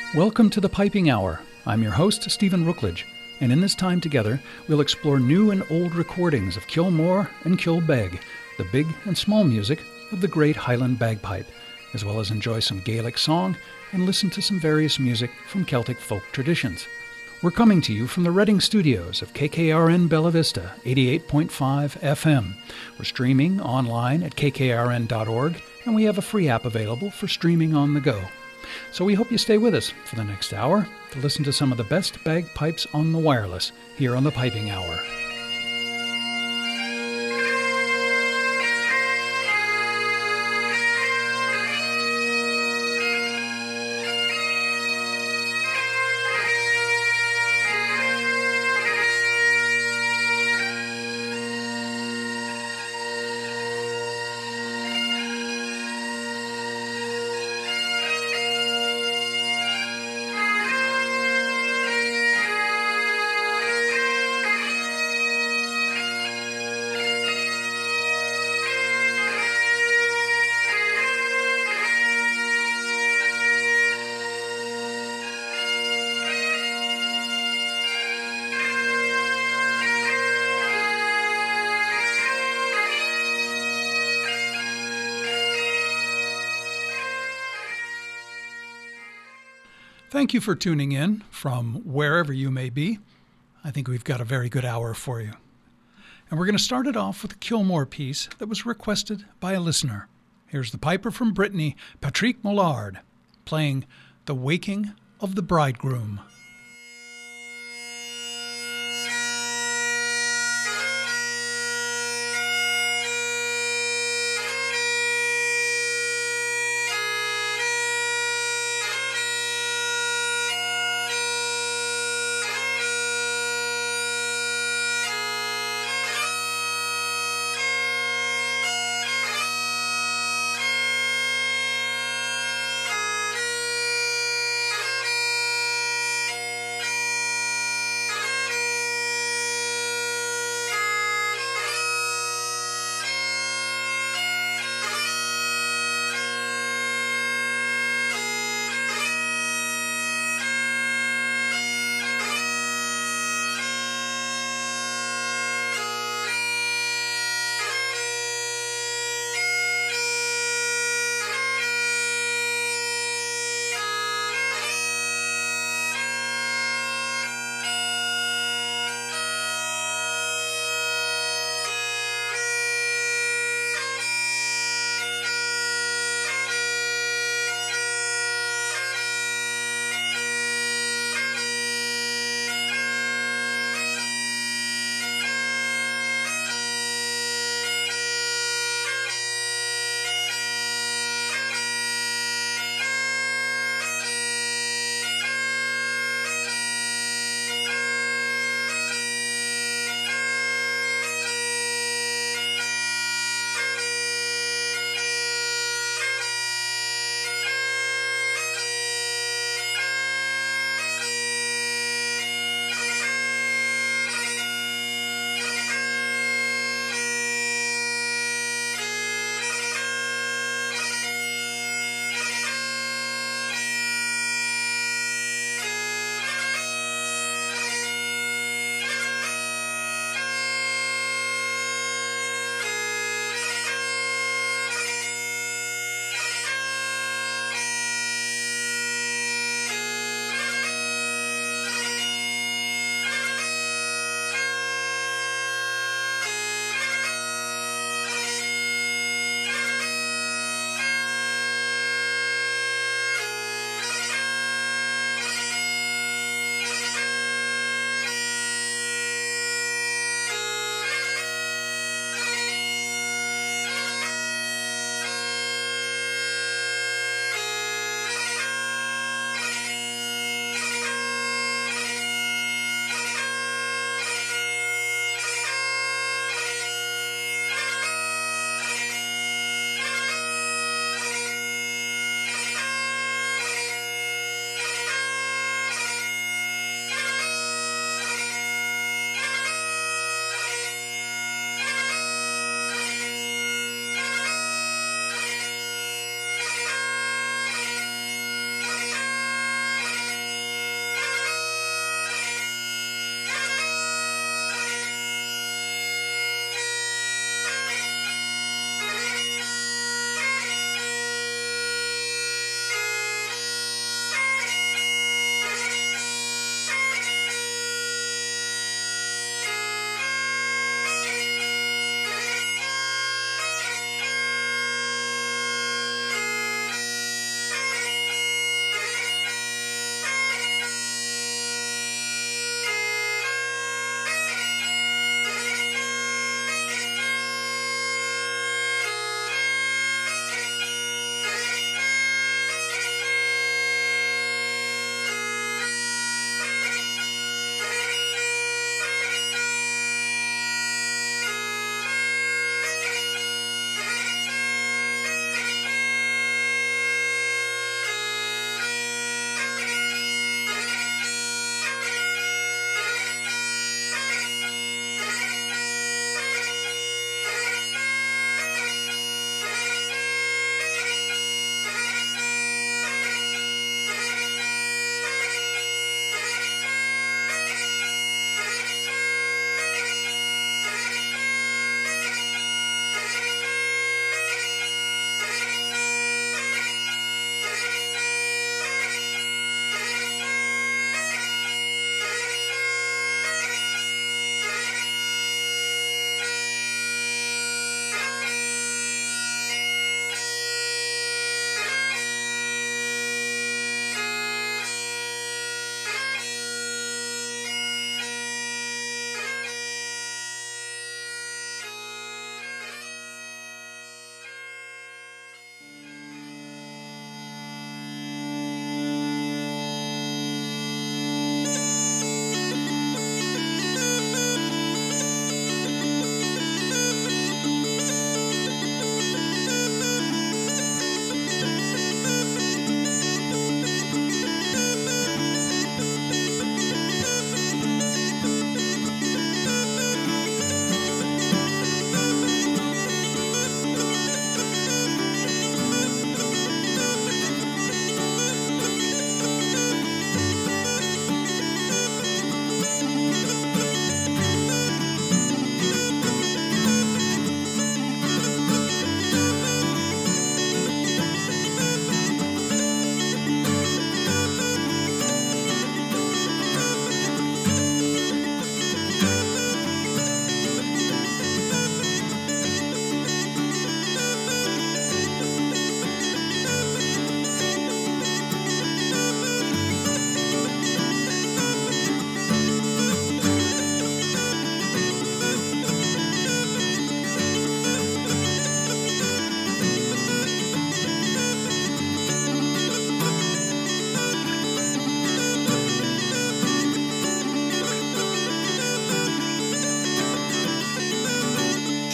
Welcome to the Piping Hour. I'm your host, Stephen Rookledge, and in this time together, we'll explore new and old recordings of Kilmore and Kilbeg, the big and small music of the great Highland bagpipe, as well as enjoy some Gaelic song and listen to some various music from Celtic folk traditions. We're coming to you from the Reading studios of KKRN Bella Vista, 88.5 FM. We're streaming online at kkrn.org, and we have a free app available for streaming on the go. So we hope you stay with us for the next hour to listen to some of the best bagpipes on the wireless here on the Piping Hour. Thank you for tuning in from wherever you may be. I think we've got a very good hour for you. And we're going to start it off with a Kilmore piece that was requested by a listener. Here's the piper from Brittany, Patrick Mollard, playing The Waking of the Bridegroom.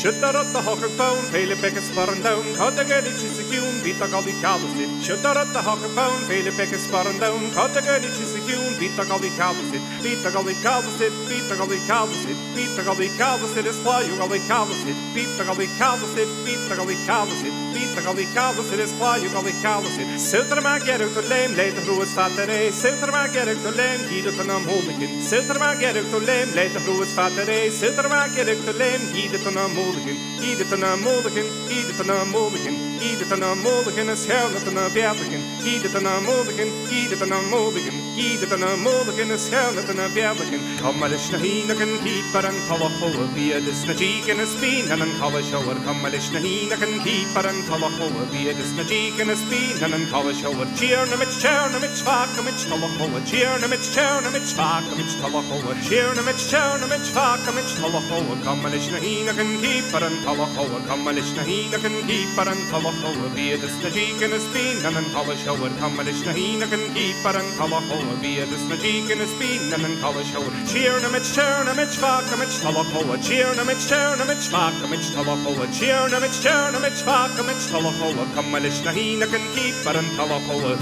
Shudder at the hawker pound, Pale Beck's barn down, Caught a girl, she's a cune, beat a golly calvasit. Shudder at the hawker pound, Pale Beck's barn down, Caught a girl, she's a cune, beat a golly calvasit. Beat a golly calvasit, beat a golly calvasit, beat a golly calvasit, is fly you golly calvasit. Beat a golly calvasit, beat a golly calvasit, beat a golly calvasit, is fly you golly calvasit. Silter ma get out the lame, late the rules fattere. Silter ma get out the lame, heed it on a mulligan. Silter ma get out the lame, late the rules fattere. Silter ma get out the lame, heed it on a mulligan. Heed it on a mulligan, heed it on a mulligan. Heed it on a mulligan, is hell not on a bearligan. Heed it on a mulligan, heed it on a mulligan. Heed it on a mulligan, is hell not on a bearligan. Come a lish na heenagan, keeper and Talahoa. Be a dis na cheek and a spin and collar shower. Come a lish na heenagan, keeper and Talahoa. Be a dis na cheek and a spin and collar shower. Cheer na mitch, fuck a mitch, Talahoa. Cheer na mitch, fuck a mitch, Talahoa. Cheer na mitch, fuck a mitch, Talahoa. Come a lish na heenagan, keeper and Talahoa. Come a lish na heenagan, keeper and Talahoa. Be a dis na cheek and a spin and collar shower. Come a lish na heenagan, keeper and Talahoa. Be a dis na cheek and a spin and collar shower. Cheer na mitch, fuck a mitch, Talahoa. Cheer na mitch, fuck a mitch, Talahoa. Cheer na mitch, fuck a mitch, Talahoa. Come a lish na heenagan, keeper and Talahoa.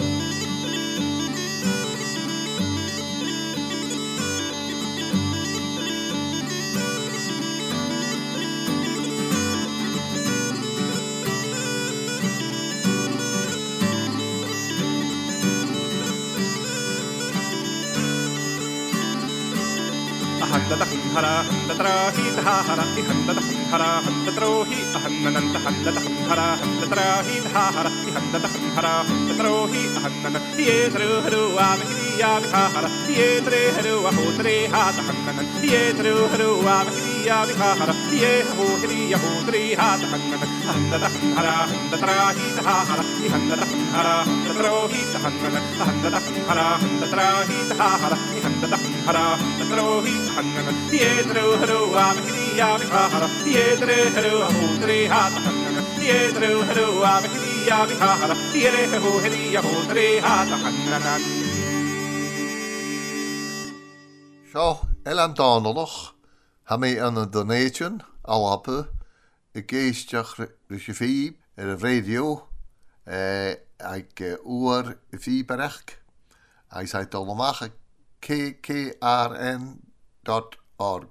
Hara handa trahi hara handa hara handa trohi hanananta handa hara handa trahi hara handa hara handa trohi hanana yedru haru avhiya hara yedre haru ahotre hat hananan yedru haru avhiya hara yehu hriya hodri hat hananan handa hara handa trahi hara handa hara handa trohi hananan handa hara handa trahi hara handa hara handa trohi hananan yedru haru avhiya hara yedre haru hodri hat hananan yedru haru avhiya hara yehu hriya hodri hat hananan. So, Elan Donalach, ha mi an a donation, alappe, a geestjach rechiefie, a radio, ag oor fieberech, I zei allemaal kkrn.org.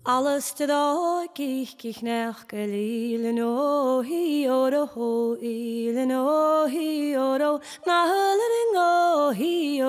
Alles te da kich nach gelilen o hi ho ilen o hi na hulling o hi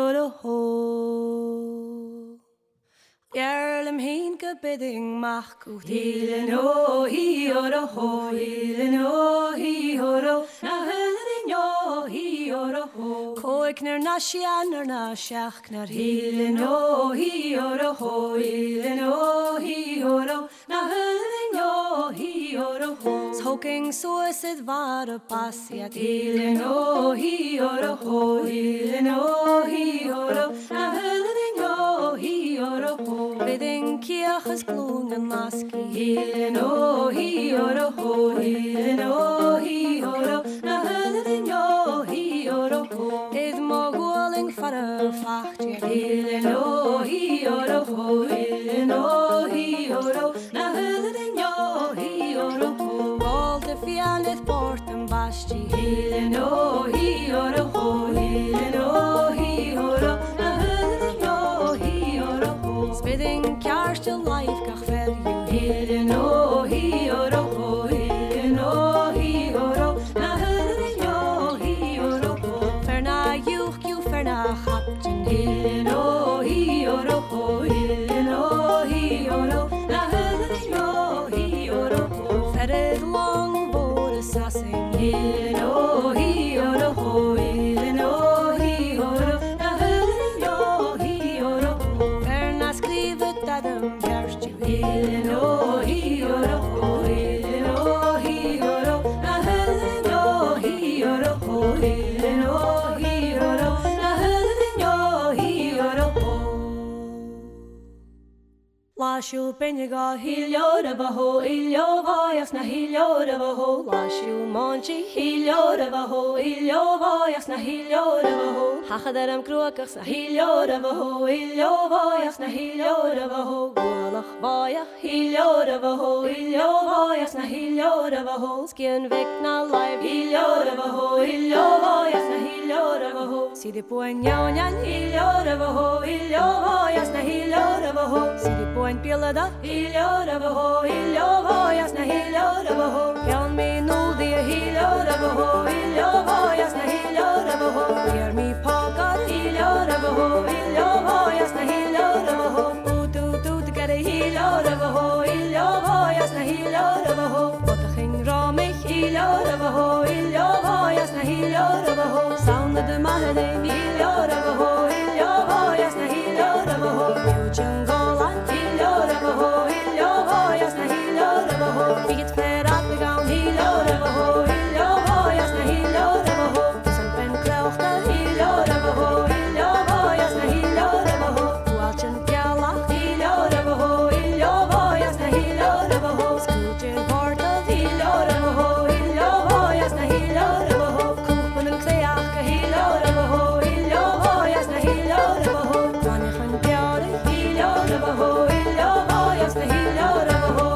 ho. Jarlem heen gebidding mag goed ilen o hi ho ilen o hi na hulling o hi ho. Koik ner nashian na shach ner hilen o hi ho ilen o hi na hulling o hi ho. Smoking suicide var a passiat ilen o hi ho ilen o hi na hulling o hi ho. Bidding kiachas glungen maski ilen o hi ho ilen o hi na hulling o hi ho. Id moguling for a facht ilen o hi ho ilen o hi na hulling o hi ho. All the fianeth port and basti ilen o hi ho ilen o hi na hulling o hi ho. Spitting cars to life gach fer you ilen o hi ilen o hi na hulling o hi Ferna you ferna chapten ilen o hi ilen o hi na hulling o hi Ferred long bore sassing ilen o hi ilen o hi na hulling o hi Ferna skrivet adam gerst you ilen o hi ilen o hi na hulling o hi ilen o hi na hulling o hi Lashu penyaga hilyoda baho ilyo vayas na hilyoda baho Lashu monchi hilyoda baho ilyo vayas na hilyoda baho Hachadaram kruakach na hilyoda baho ilyo vayas na hilyoda baho Gualach vayach hilyoda baho ilyo vayas na hilyoda baho Skin vik na live hilyoda baho ilyo vayas na hilyoda baho Sidi puenyaunyan hilyoda baho ilyo vayas na hilyoda baho Sidi puenyaunyan Pilada, hiljoda baho, jasna hiljoda baho. Jan mi noldige hiljoda baho, jasna hiljoda baho. Ger mi pakar, hiljoda baho, jasna hiljoda baho. Ut, gare hiljoda baho, jasna hiljoda baho. Wat ging ramig, hiljoda baho, jasna hiljoda baho. Sound de mahadem, hiljoda baho, jasna hiljoda baho. Jungle jasna hiljoda baho. Vilket ferat began hiljoda baho, jasna hiljoda baho. Sen pen klauchte hiljoda baho, jasna hiljoda baho. Walchen pjalla hiljoda baho, jasna hiljoda baho. Skuter borta hiljoda baho, jasna hiljoda baho. Kopen en kleaka hiljoda baho, jasna hiljoda baho. Wannechen pjade hiljoda baho, jasna hiljoda baho.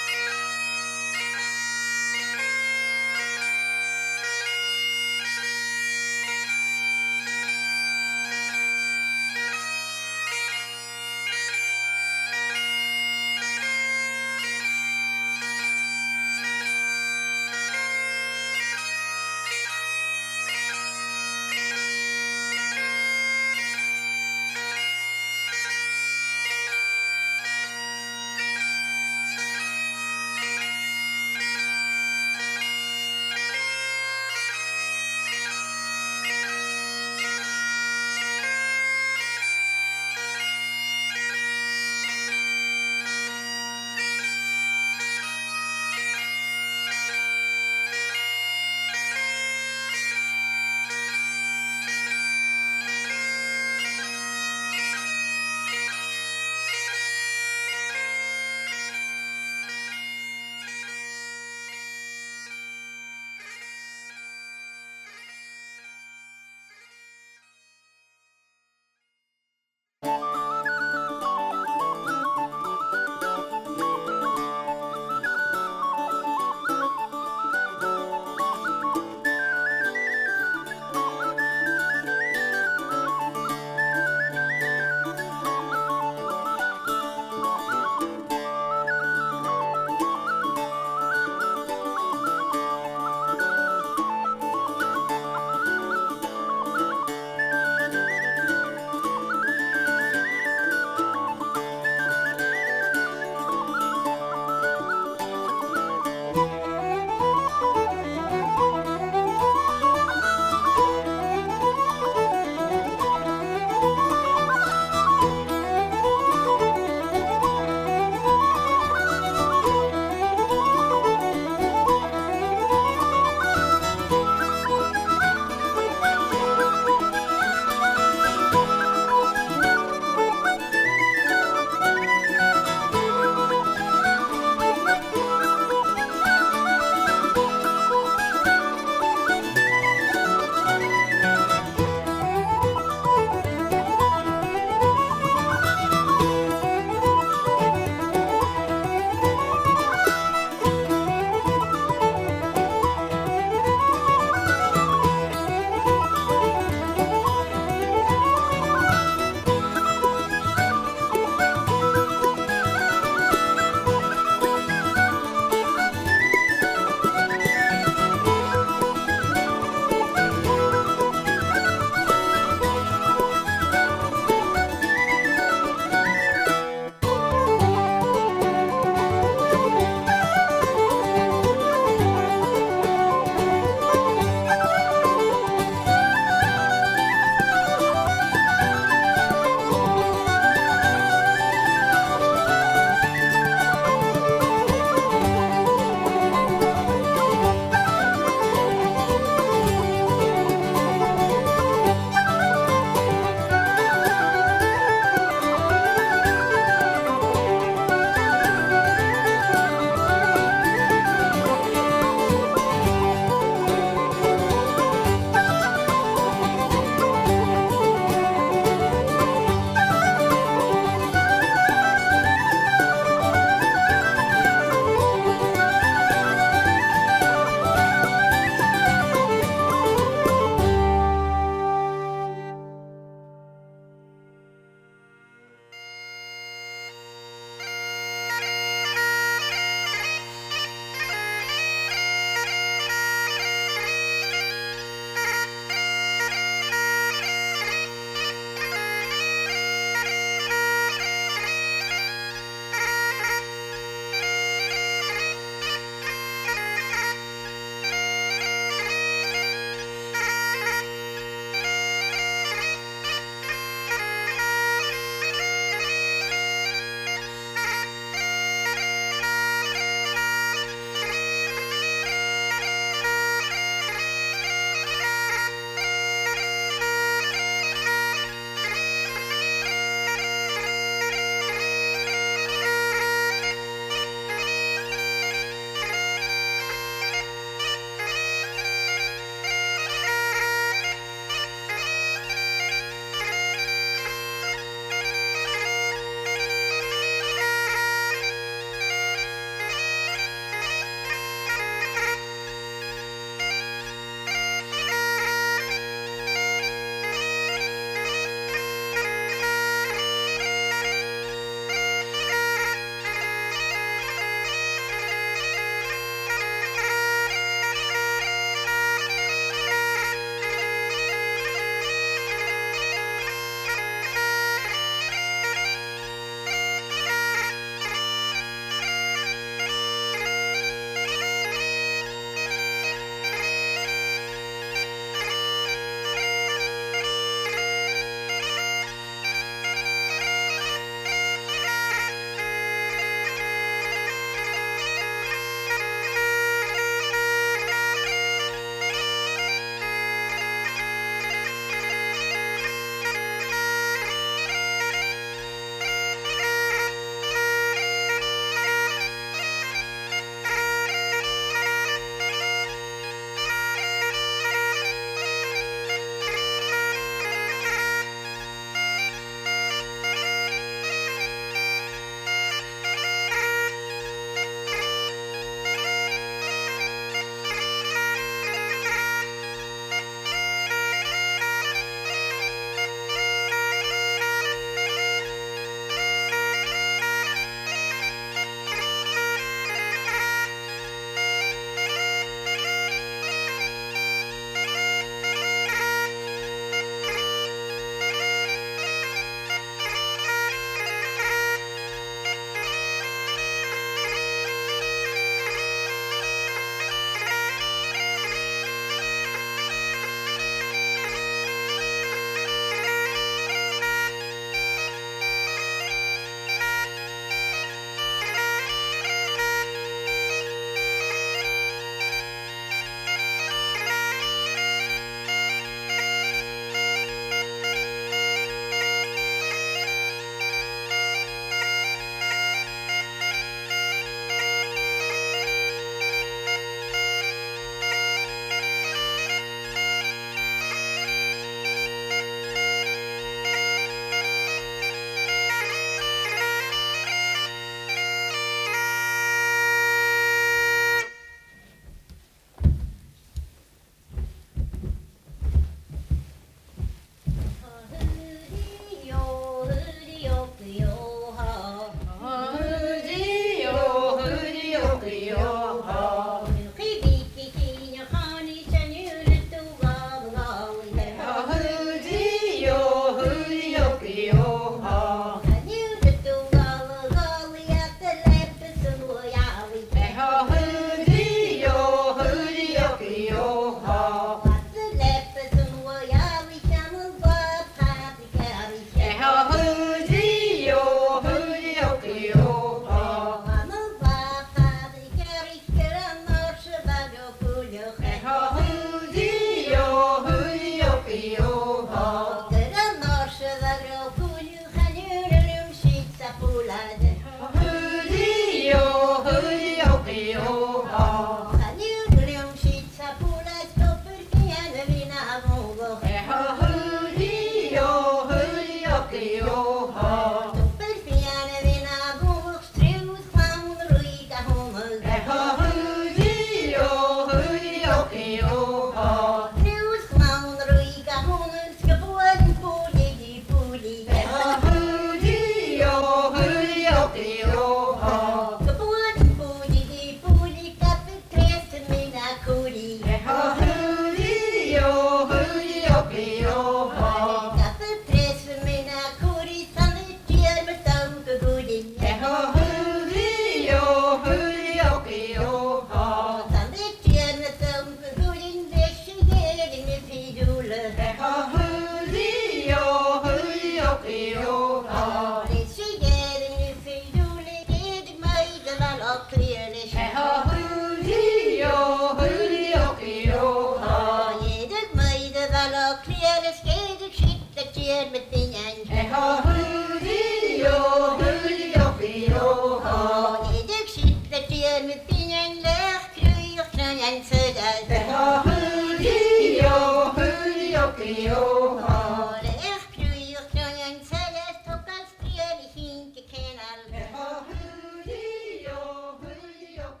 all clearly. Julio, Julio, Oh, ye the maid of all clearly, stay the ship that cheered with the end. Julio, Julio, Oh, ye the ship that cheered with the end, left curious and said, Julio, Julio, oh, left curious and said, took us clearly, seen to canal. Julio, Julio,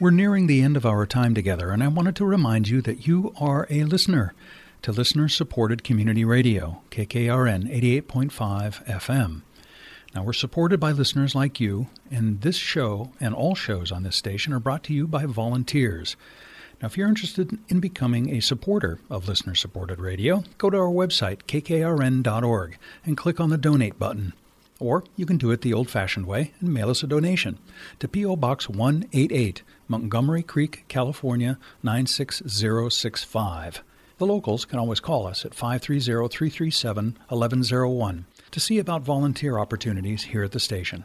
We're nearing the end of our time together, and I wanted to remind you that you are a listener to listener-supported community radio, KKRN 88.5 FM. Now, we're supported by listeners like you, and this show and all shows on this station are brought to you by volunteers. Now, if you're interested in becoming a supporter of listener-supported radio, go to our website, kkrn.org, and click on the Donate button. Or you can do it the old-fashioned way and mail us a donation to P.O. Box 188, Montgomery Creek, California, 96065. The locals can always call us at 530-337-1101 to see about volunteer opportunities here at the station.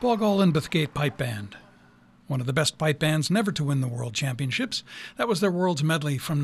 Boghall and Bethgate Pipe Band. One of the best pipe bands never to win the World Championships. That was their World's Medley from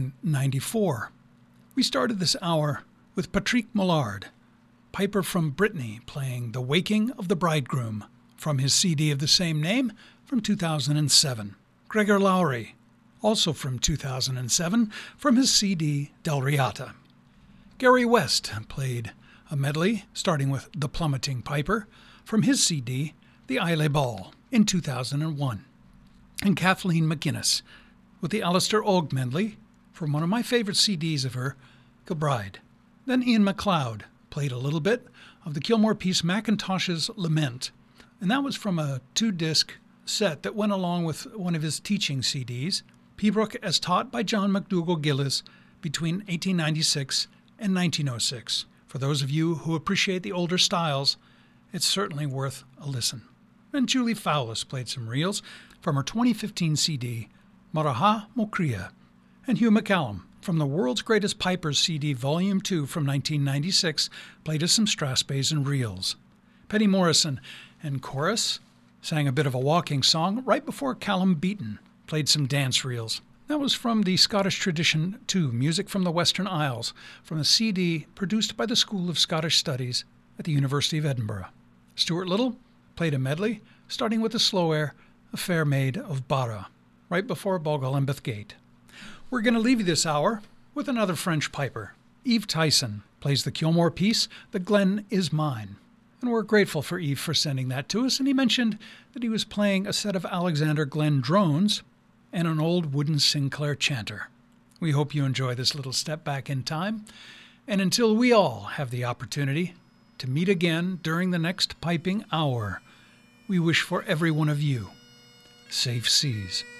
1994. We started this hour with Patrick Mullard, piper from Brittany, playing The Waking of the Bridegroom from his CD of the same name from 2007. Gregor Lowry, also from 2007, from his CD Del Riata. Gary West played a medley starting with The Plummeting Piper from his CD The Islay Ball in 2001. And Kathleen McGuinness with the Alistair Ogg medley from one of my favorite CDs of her, Gilbride. Then Ian MacLeod played a little bit of the Kilmore piece Macintosh's Lament, and that was from a 2-disc set that went along with one of his teaching CDs, Pibroch as taught by John McDougall Gillis between 1896 and 1906. For those of you who appreciate the older styles, it's certainly worth a listen. And Julie Fowlis played some reels from her 2015 CD, Maraha Mokria. And Hugh McCallum, from the World's Greatest Pipers CD Volume 2 from 1996, played us some Strathspeys and reels. Penny Morrison and chorus sang a bit of a walking song right before Callum Beaton played some dance reels. That was from the Scottish Tradition 2, Music from the Western Isles, from a CD produced by the School of Scottish Studies at the University of Edinburgh. Stuart Little played a medley, starting with the slow air, A Fair Maid of Bara, right before Boghall and Bethgate. We're going to leave you this hour with another French piper. Yves Tyson plays the Kilmore piece, The Glen Is Mine. And we're grateful for Yves for sending that to us, and he mentioned that he was playing a set of Alexander Glen drones and an old wooden Sinclair chanter. We hope you enjoy this little step back in time, and until we all have the opportunity to meet again during the next piping hour, we wish for every one of you safe seas.